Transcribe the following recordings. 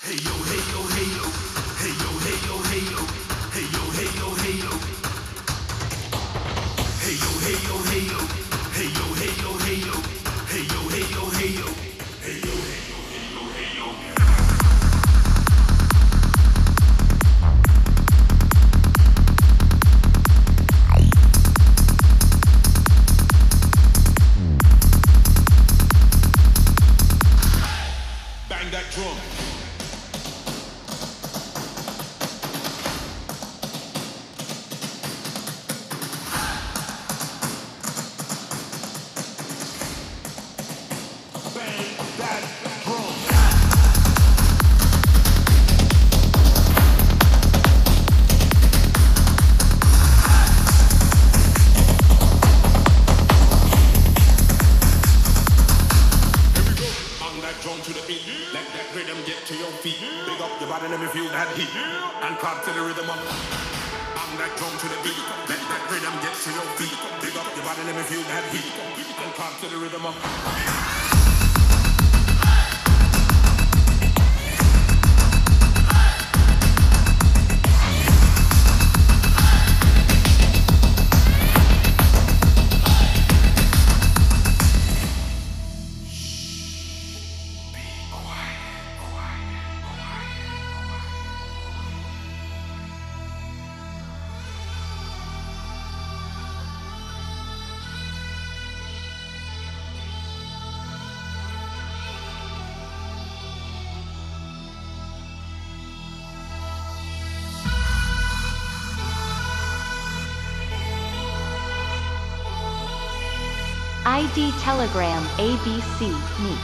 ID Telegram ABC Mix.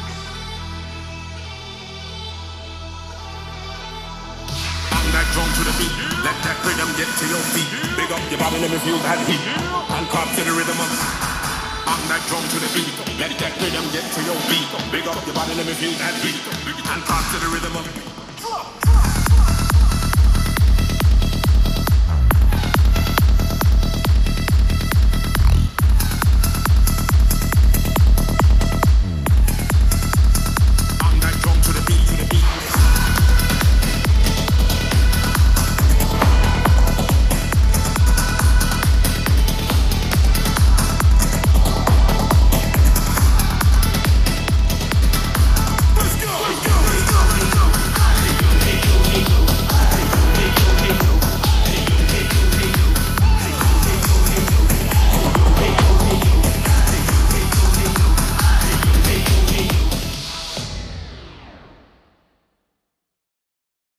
That drum to the beat, let that rhythm get to your feet. Big up your body, let me feel that heat. And clap to the rhythm of that drum to the beat, let that rhythm get to your feet. Big up your body, let me feel that heat. And clap